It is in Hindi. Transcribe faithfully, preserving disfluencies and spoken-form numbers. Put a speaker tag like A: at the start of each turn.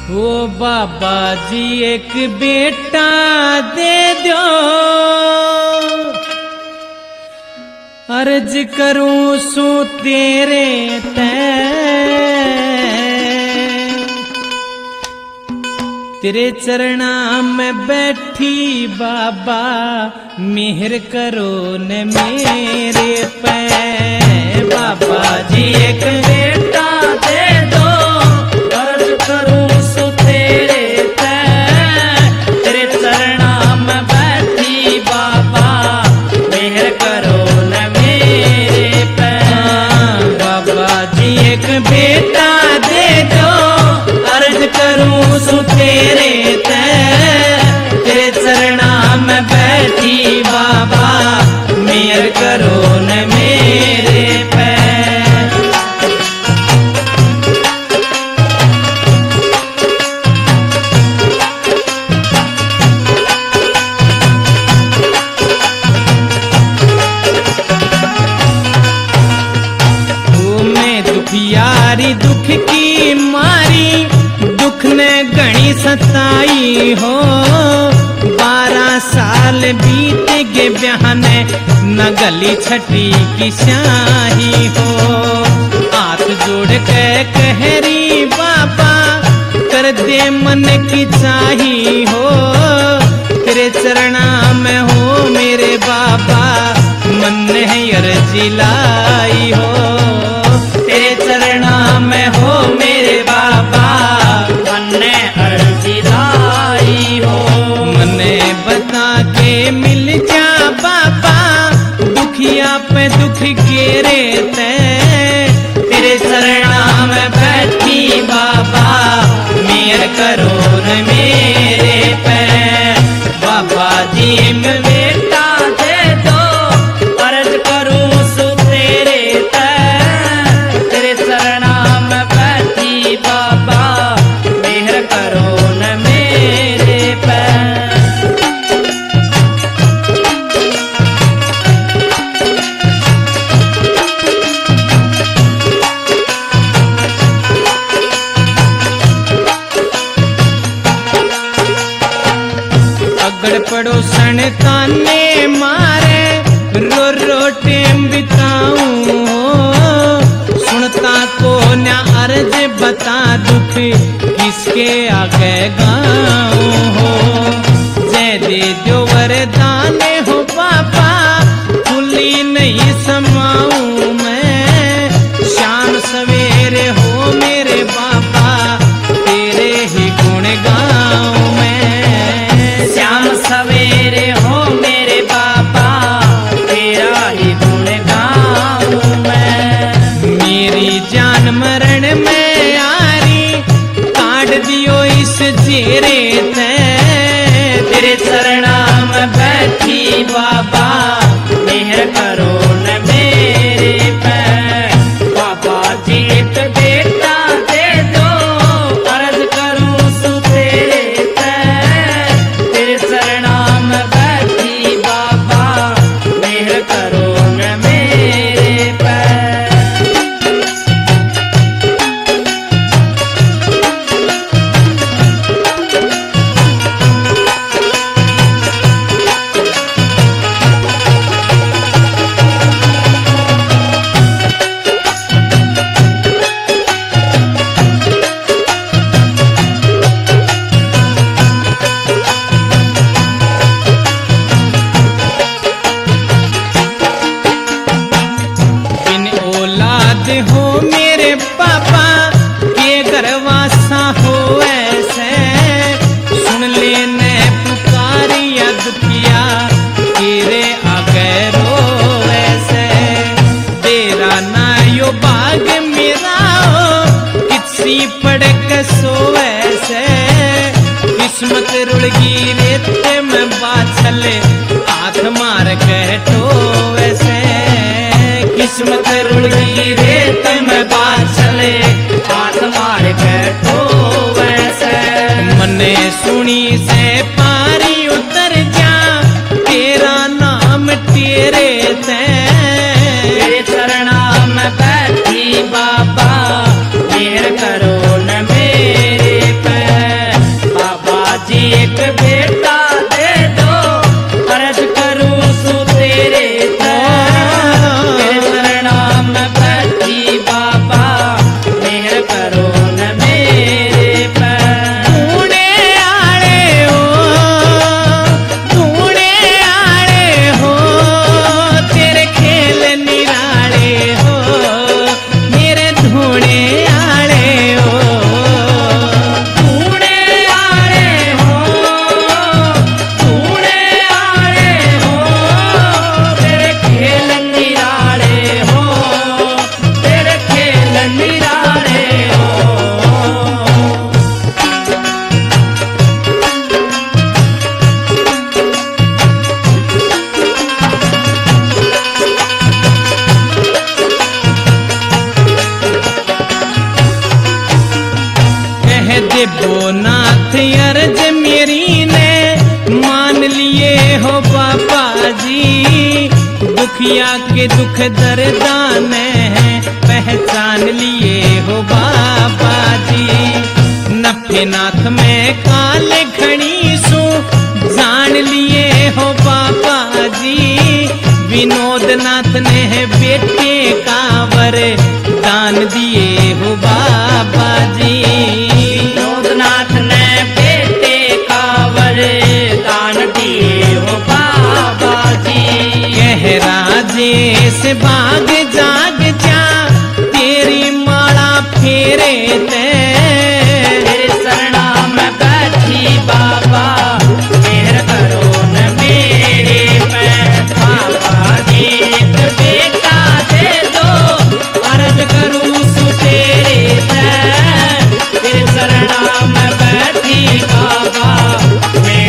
A: ओ बाबा जी एक बेटा दे दो, अर्ज करूं सू तेरे ते, तेरे चरणा में बैठी बाबा मेहर करो न मेरे पे। बाबा जी एक बेटा दे दो, अर्ज करूं सू तेरे ते, तेरे चरणा में बैठी बाबा मेहर करो न मेरे पे। बाबा जी एक बेटा दे दो, अर्ज करूं सू तेरे ते, तेरे चरणा में बैठी बाबा मेहर करो न मेरे पे। यारी दुख की मारी, दुख ने घनी सताई हो, बारह साल बीत गए ब्याहने न गली छठी की स्याही हो। हाथ जोड़ के कहरी बाबा कर दे मन की चाही हो, तेरे चरणा में हो मेरे बाबा मन है अर्जी लाई हो, तेरे चरणा में हो मेरे बाबा मन्ने अर्जी लाई हो। मन्ने बता के मिल जा बाबा दुखिया पे दुख गेरे ते, तेरे चरणा में बैठी बाबा मेहर करो न मेरे पे। बाबा जी में बेटा दे दो, अर्ज करूं सू तेरे ते, तेरे चरणा में बैठी बाबा मेहर करो न मेरे पे। अगड़ पड़ोसन ताने मारे, रो रो टेम बिताऊं, सुनता को न अर्ज बता दुख किसके आगे गाऊं हो। जय दे जो वरदान हो बाबा खुली नहीं समाऊं मैं, शाम सवेरे हो मेरे बाबा तेरे ही गुण गाऊं मैं। शाम सवेरे हो मेरे बाबा तेरा ही गुण गाऊं मैं। मेरी जान मरण में यारी काट दियो इस जेरे ते, तेरे चरणा में बैठी बाबा मेहर करो न मेरे पे। बाबा जी एक बेटा दे दो, अर्ज करूं सू तेरे ते, तेरे चरणा में बैठी बाबा मेहर करो न मेरे पे। हो मेरे पापा के घरवासा हो ऐसे, सुन लेने पुकारिया दुखिया तेरे आगे रो ऐसे। तेरा ना यो बाग मेरा हो किसी पड़क सो ऐसे, किस्मत रुड़गी रेत में बाछले हाथ मार के टो ऐसे। किस्मत रुड़गी रेत में बाछले हाथ मार के टो वैसे। मने सुनी से पारी उतर जा तेरा नाम तेरे ते, तेरे चरणा में बैठी बाबा मेहर करो न मेरे पे। करो नाथ अर्ज मेरी ने मान लिए हो बाबा जी। दुखिया के दुख दर्दान पहचान लिए हो बाबा जी। नफे नाथ में काले खड़ी सो जान लिए हो बाबा जी। विनोद नाथ ने बेटे का वर दान दिए हो बाबा जी।
B: विनोद नाथ ने बेटे का वर दान दिए हो बाबा जी।
A: कह राजेश बाग जाग जा तेरी माला फेरे ते।
B: तेरे शरणा में बैठी बाबा मेहर करो न मेरे पे बाबा जी। एक बेटा दे दो अर्ज करूं सु तेरे ते। तेरे शरणा में बैठी बाबा मेहर